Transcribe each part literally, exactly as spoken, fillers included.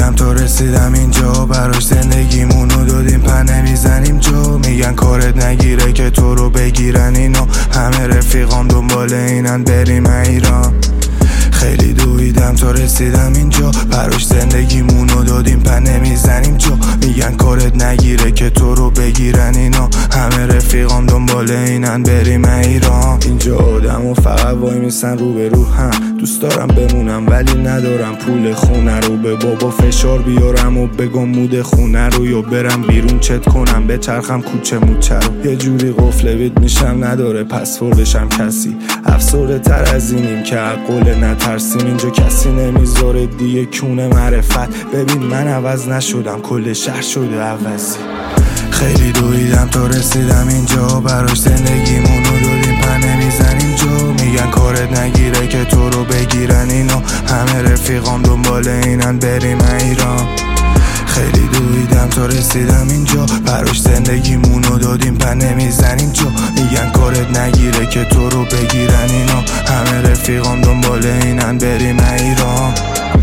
دویدم تا رسیدم اینجا، براش زندگیمونو دادیم پر نمیزنیم جا. میگن کارت نگیره که تو رو بگیرن اینا، همه رفیقام دنبال اینن بریم ایران. خیلی دویدم تا رسیدم اینجا، براش زندگیمونو دادیم پر نمیزنیم جا. میگن کارت نگیره که تو رو بگیرن اینا، همه رفیقام دنبال اینن بریم ایران. اینجا آدمو فقط وای میسن رو به رو هم، دوست دارم بمونم ولی ندارم پول خونه رو. به بابا فشار بیارم و بگم مود خونه رو، یا برم بیرون چت کنم بچرخم کوچه موچه رو. یه جوری قفل بیت میشم نداره پسوردشم کسی، افسرده تر از اینیم که عقل نترسیم. اینجا کسی نمیذاره دیگه کونه معرفت، ببین من عوض نشدم کل شهر شده عوضی. خیلی دویدم تا رسیدم اینجا، براش زندگیمونو دادیم پر نمیزنیم جا. میگن کارت نگیره که تو رو بگیرن اینا، همه رفیقام دنبال اینن بریم ایران. خیلی دویدم تا رسیدم اینجا، براش زندگیمونو دادیم پر نمیزنیم جا. میگن کارت نگیره که تو رو بگیرن اینا، همه رفیقام دنبال اینن بریم ایران.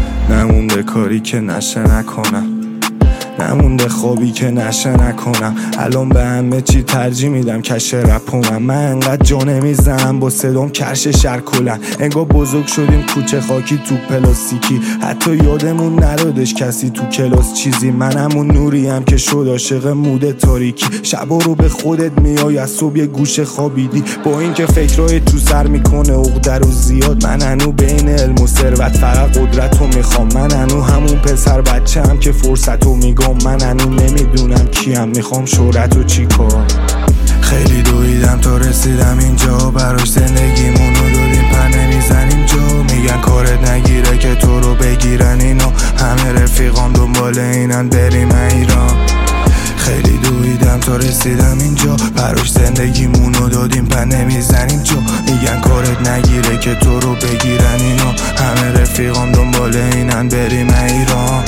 نمونده کاری که نشه نکنم، نمونده خوابی که نشه نکنم. الان به همه چی ترجیح میدم کش رپونم. من انقدر جا نمیزنم با صدام کرش شهر کلن، انگار بزرگ شدیم کوچه خاکی تو پلاستیکی. حتی یادمون ندادش کسی تو کلاس چیزی. من همون نوریم که شد عاشق مود تاریکی، شبا رو به خودت میای از صبح یه گوشه خوابیدی. با اینکه فکرای تو سر میکنه عقده رو زیاد، من هنو بین علم و ثروت فقط قدرت رو میخوام. من هنو همون پسر بچه هم که فرصت رو میگم، من هنو نمیدونم کیم، میخوام شهرت و چی کار. خیلی دویدم تا رسیدم اینجا، براش زندگیمونو دادیم پر نمیزنیم جا. میگن کارت نگیره که تو رو بگیرن اینا، همه رفیقام دنبال اینن بریم ایران. خیلی دویدم تا رسیدم اینجا، براش زندگیمونو دادیم پر نمیزنیم جا. میگن کارت نگیره که تو رو بگیرن اینا، همه رفیقام دنبال اینن بریم ایران.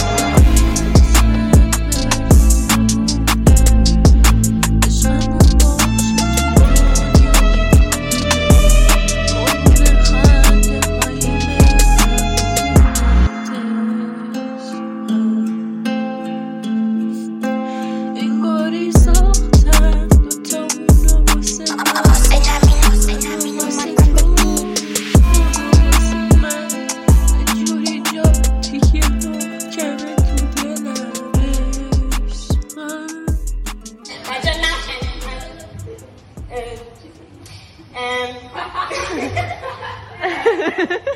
Um,